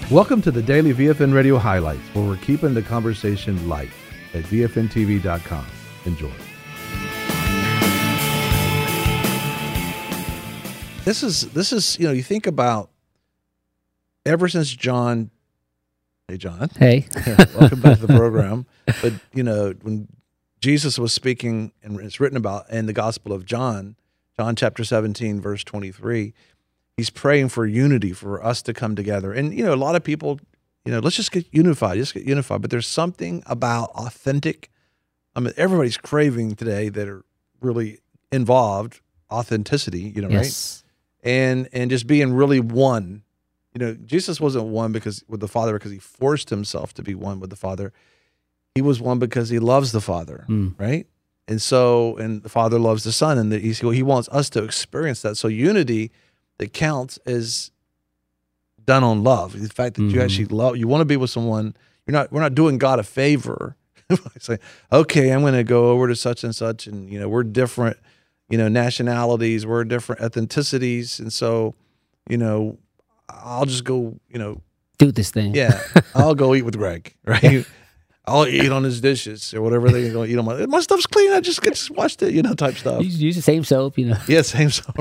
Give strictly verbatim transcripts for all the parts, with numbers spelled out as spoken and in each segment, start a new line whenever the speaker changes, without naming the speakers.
Welcome to the Daily V F N Radio Highlights, where we're keeping the conversation light at V F N T V dot com. Enjoy. This is, this is, you know, you think about ever since John, hey, John.
Hey.
Welcome back to the program. But, you know, when Jesus was speaking, and it's written about in the Gospel of John, John chapter seventeen, verse twenty-three, he's praying for unity, for us to come together. And, you know, a lot of people, you know, let's just get unified, just get unified. But there's something about authentic, I mean, everybody's craving today that are really involved, authenticity, you know,
Yes.
right? And and just being really one. You know, Jesus wasn't one because with the Father because he forced himself to be one with the Father. He was one because he loves the Father,
Mm.
right? And so, and the Father loves the Son, and the, he, he wants us to experience that. So unity that counts is done on love. The fact that
Mm-hmm.
you actually love, you want to be with someone. You're not. We're not doing God a favor. Say, okay, I'm going to go over to such and such, and you know, we're different. You know, nationalities, we're different ethnicities, and so, you know, I'll just go. You know,
Do this thing.
yeah, I'll go eat with Greg, right? I'll eat on his dishes or whatever they're going to eat on my. My stuff's clean. I just just watched it, you know, type stuff.
You use the same soap, you know.
Yeah, same so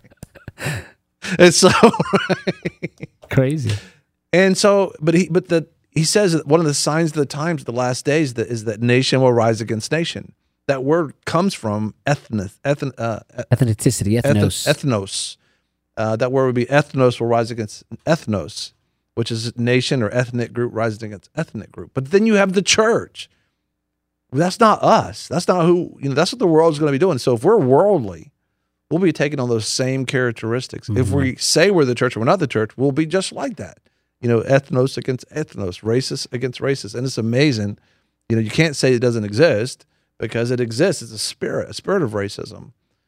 right. It's so right.
Crazy.
And so, but he, but the he says that one of the signs of the times, the last days, that is that nation will rise against nation. That word comes from ethnos, ethn, uh,
Ethnicity, ethnos.
eth- ethnos. Uh, that word would be ethnos will rise against ethnos, which is nation or ethnic group rising against ethnic group. But then you have the church. That's not us. That's not who, you know, that's what the world's going to be doing. So if we're worldly, we'll be taking on those same characteristics.
Mm-hmm.
If we say we're the church and we're not the church, we'll be just like that. You know, ethnos against ethnos, racist against racist. And it's amazing. You know, you can't say it doesn't exist because it exists. It's a spirit, a spirit of racism.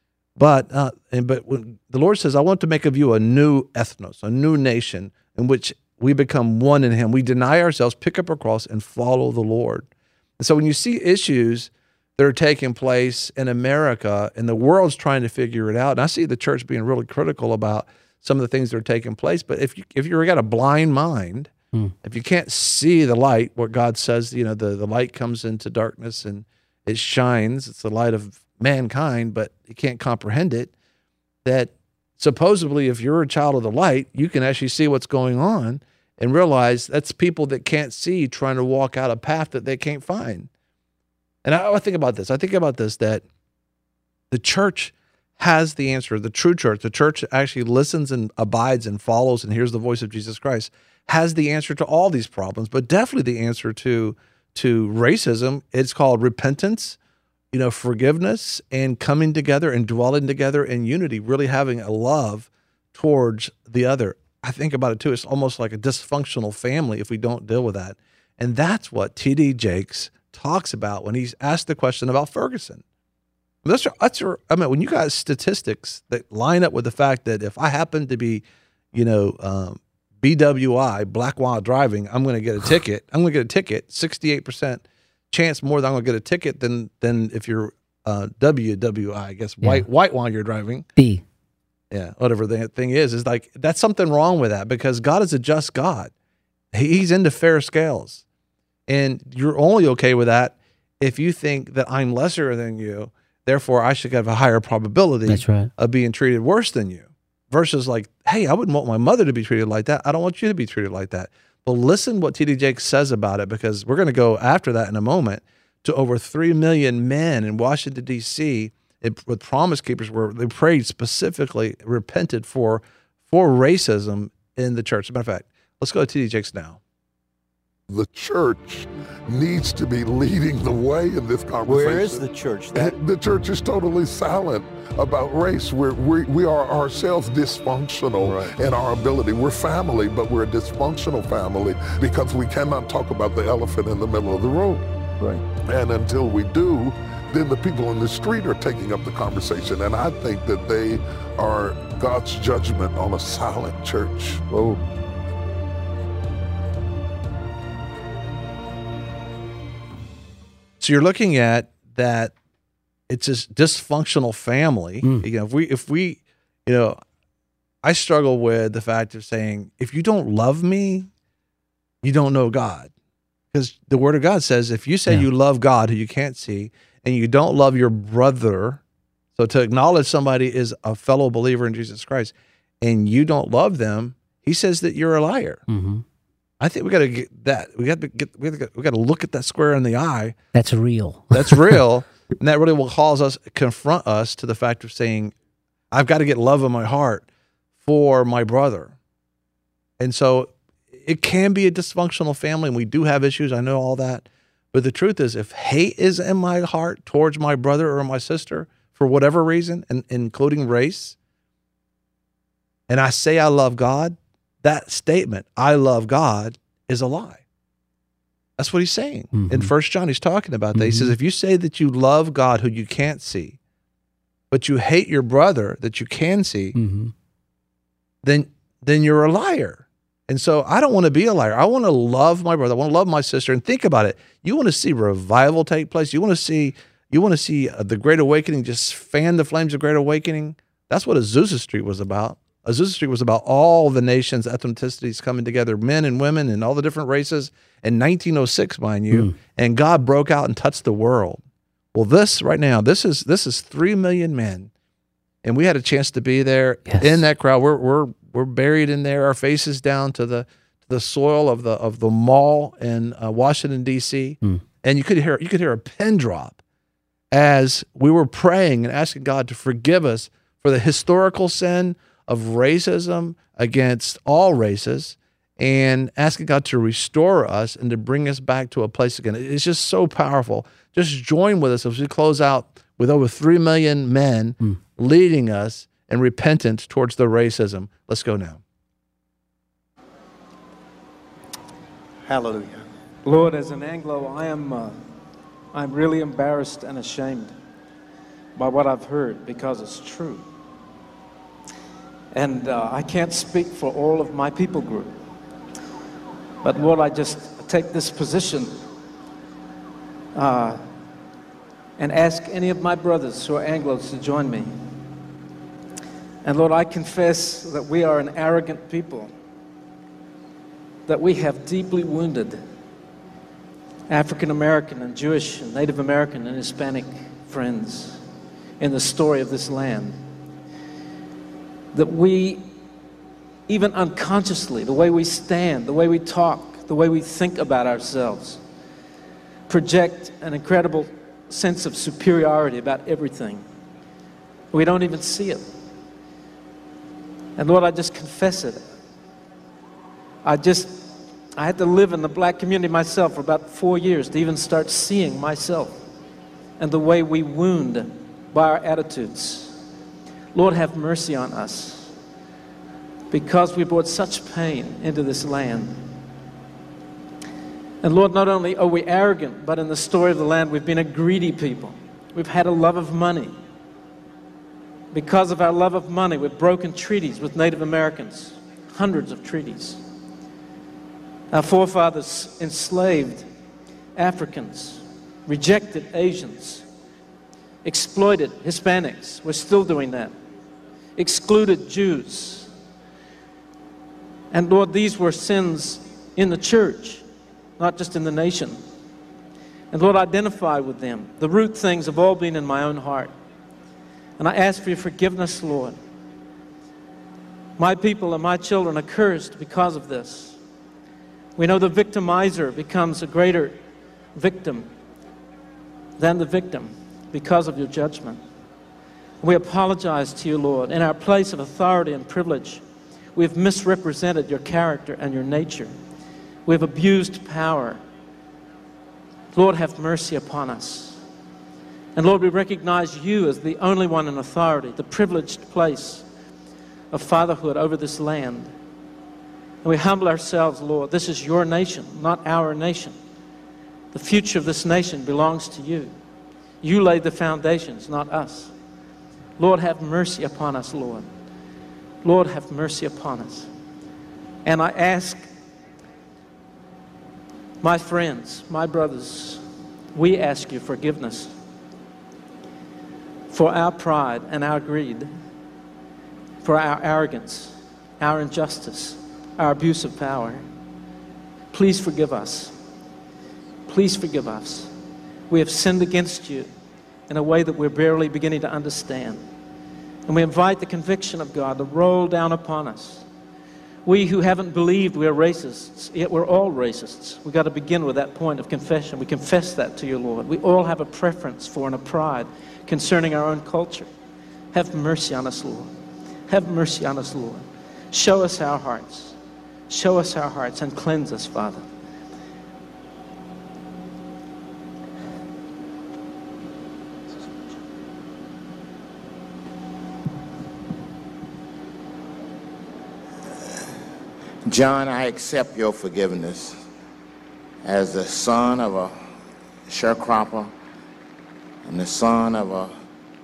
But uh, and but when the Lord says, I want to make of you a new ethnos, a new nation in which we become one in him. We deny ourselves, pick up our cross, and follow the Lord. And so when you see issues that are taking place in America and the world's trying to figure it out, and I see the church being really critical about some of the things that are taking place, but if you if you've got a blind mind,
Hmm.
if you can't see the light, what God says, you know, the, the light comes into darkness and it shines, it's the light of mankind, but you can't comprehend it, that supposedly if you're a child of the light, you can actually see what's going on and realize that's people that can't see trying to walk out a path that they can't find. And I, I think about this. I think about this, that the church has the answer. The true church, the church that actually listens and abides and follows and hears the voice of Jesus Christ, has the answer to all these problems, but definitely the answer to, to racism. It's called repentance, you know, forgiveness, and coming together and dwelling together in unity, really having a love towards the other. I think about it too. It's almost like a dysfunctional family if we don't deal with that. And that's what T D Jakes talks about when he's asked the question about Ferguson. That's, that's, I mean, when you got statistics that line up with the fact that if I happen to be, you know, um, B W I, black while driving, I'm going to get a ticket. I'm going to get a ticket, sixty-eight percent chance more that I'm going to get a ticket than than if you're uh, W W I, I guess, white
Yeah.
white while you're driving.
B.
Yeah, whatever the thing is, is like, that's something wrong with that because God is a just God. He, he's into fair scales. And you're only okay with that if you think that I'm lesser than you, therefore I should have a higher probability
That's right.
of being treated worse than you. Versus like, hey, I wouldn't want my mother to be treated like that. I don't want you to be treated like that. But listen what T D Jakes says about it, because we're going to go after that in a moment to over three million men in Washington, D C it, with Promise Keepers where they prayed specifically, repented for, for racism in the church. As a matter of fact, let's go to T D Jakes now.
The church needs to be leading the way in this conversation.
Where is the church? That
The church is totally silent about race. We're, we we are ourselves dysfunctional
Right.
in our ability. We're family, but we're a dysfunctional family because we cannot talk about the elephant in the middle of the room.
right.
And until we do, then the people in the street are taking up the conversation. And I think that they are God's judgment on a silent church.
Whoa.
So you're looking at that it's this dysfunctional family.
Mm.
You know, if we if we, you know, I struggle with the fact of saying, if you don't love me, you don't know God. Because the Word of God says if you say
Yeah.
you love God who you can't see and you don't love your brother, so to acknowledge somebody is a fellow believer in Jesus Christ and you don't love them, he says that you're a liar.
Mm-hmm.
I think we got to get that. We got to get. We got. We got to look at that square in the eye.
That's real.
That's real, and that really will cause us, confront us to the fact of saying, "I've got to get love in my heart for my brother." And so, it can be a dysfunctional family, and we do have issues. I know all that, but the truth is, if hate is in my heart towards my brother or my sister for whatever reason, and including race, and I say I love God, that statement, I love God, is a lie. That's what he's saying.
Mm-hmm.
In First John, he's talking about that.
Mm-hmm.
He says, if you say that you love God who you can't see, but you hate your brother that you can see,
Mm-hmm.
then then you're a liar. And so I don't want to be a liar. I want to love my brother. I want to love my sister. And think about it. You want to see revival take place. You want to see you want to see uh, the Great Awakening just fan the flames of Great Awakening. That's what Azusa Street was about. Azusa Street was about all the nations' ethnicities coming together, men and women and all the different races in nineteen oh six, mind you. Mm. And God broke out and touched the world. Well, this right now, this is this is three million men. And we had a chance to be there yes. in that crowd. We're we're we're buried in there, our faces down to the to the soil of the of the mall in uh, Washington D C Mm. And you could hear you could hear a pin drop as we were praying and asking God to forgive us for the historical sin of racism against all races, and asking God to restore us and to bring us back to a place again. It's just so powerful. Just join with us as we close out with over three million men mm. leading us in repentance towards the racism. Let's go now.
Hallelujah. Lord, as an Anglo, I am uh, I'm really embarrassed and ashamed by what I've heard because it's true. And uh, I can't speak for all of my people group. But Lord, I just take this position uh, and ask any of my brothers who are Anglos to join me. And Lord, I confess that we are an arrogant people, that we have deeply wounded African American and Jewish and Native American and Hispanic friends in the story of this land. That we, even unconsciously, the way we stand, the way we talk, the way we think about ourselves, project an incredible sense of superiority about everything. We don't even see it. And Lord, I just confess it. I just, I had to live in the black community myself for about four years to even start seeing myself and the way we wound by our attitudes. Lord, have mercy on us because we brought such pain into this land. And Lord, not only are we arrogant, but in the story of the land, we've been a greedy people. We've had a love of money. Because of our love of money, we've broken treaties with Native Americans, hundreds of treaties. Our forefathers enslaved Africans, rejected Asians, exploited Hispanics. We're still doing that. Excluded Jews. And Lord, these were sins in the church, not just in the nation. And Lord, identify with them. The root things have all been in my own heart. And I ask for your forgiveness, Lord. My people and my children are cursed because of this. We know the victimizer becomes a greater victim than the victim because of your judgment. We apologize to you, Lord. In our place of authority and privilege, we've misrepresented your character and your nature. We've abused power. Lord, have mercy upon us. And Lord, we recognize you as the only one in authority, the privileged place of fatherhood over this land. And we humble ourselves, Lord. This is your nation, not our nation. The future of this nation belongs to you. You laid the foundations, not us. Lord, have mercy upon us, Lord. Lord, have mercy upon us. And I ask my friends, my brothers, we ask you forgiveness for our pride and our greed, for our arrogance, our injustice, our abuse of power. Please forgive us. Please forgive us. We have sinned against you in a way that we're barely beginning to understand. And we invite the conviction of God to roll down upon us. We who haven't believed we're racists, yet we're all racists. We've got to begin with that point of confession. We confess that to you, Lord. We all have a preference for and a pride concerning our own culture. Have mercy on us, Lord. Have mercy on us, Lord. Show us our hearts. Show us our hearts and cleanse us, Father.
John, I accept your forgiveness. As the son of a sharecropper and the son of a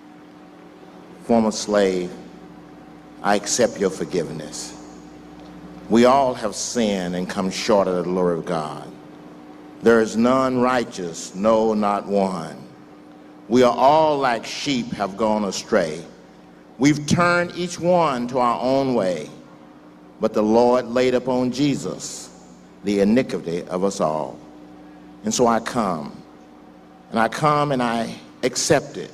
former slave, I accept your forgiveness. We all have sinned and come short of the glory of God. There is none righteous, no, not one. We are all like sheep have gone astray. We've turned each one to our own way. But the Lord laid upon Jesus the iniquity of us all. And so I come, and I come and I accept it.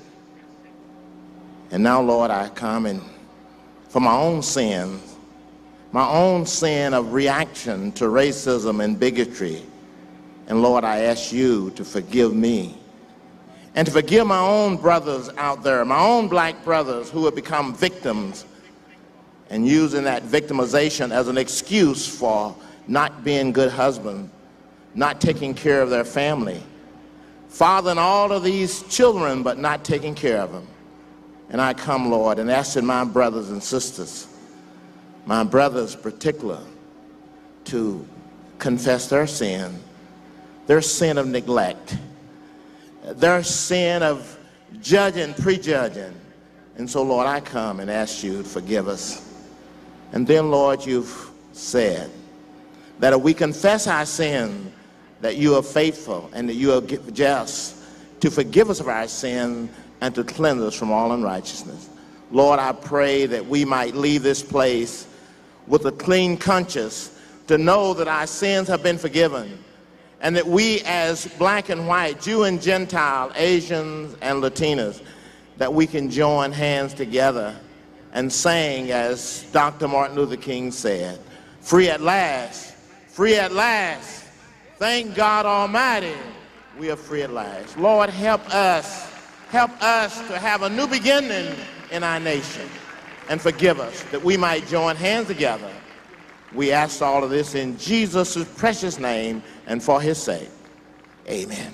And now, Lord, I come and for my own sins, my own sin of reaction to racism and bigotry. And Lord, I ask you to forgive me and to forgive my own brothers out there, my own black brothers who have become victims and using that victimization as an excuse for not being good husbands, not taking care of their family, fathering all of these children but not taking care of them. And I come, Lord, and asking my brothers and sisters, my brothers particular, to confess their sin, their sin of neglect, their sin of judging, prejudging. And so, Lord, I come and ask you to forgive us. And then, Lord, you've said that if we confess our sin, that you are faithful and that you are just to forgive us of our sin and to cleanse us from all unrighteousness. Lord, I pray that we might leave this place with a clean conscience to know that our sins have been forgiven and that we as black and white, Jew and Gentile, Asians and Latinos, that we can join hands together and sing as Doctor Martin Luther King said, free at last, free at last. Thank God Almighty, we are free at last. Lord, help us, help us to have a new beginning in our nation and forgive us that we might join hands together. We ask all of this in Jesus' precious name and for his sake. Amen.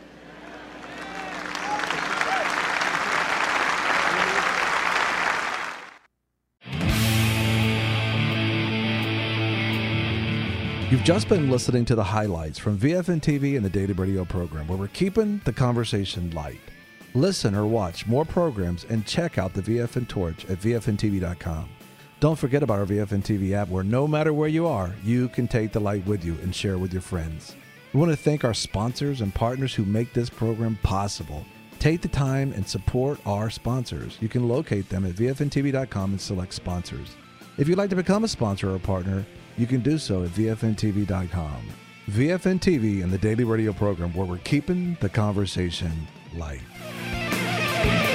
You've just been listening to the highlights from V F N T V and the Daily Radio program, where we're keeping the conversation light. Listen or watch more programs and check out the V F N Torch at V F N T V dot com. Don't forget about our V F N T V app, where no matter where you are, you can take the light with you and share with your friends. We want to thank our sponsors and partners who make this program possible. Take the time and support our sponsors. You can locate them at V F N T V dot com and select sponsors. If you'd like to become a sponsor or a partner, you can do so at V F N T V dot com. V F N T V and the Daily Radio program, where we're keeping the conversation light.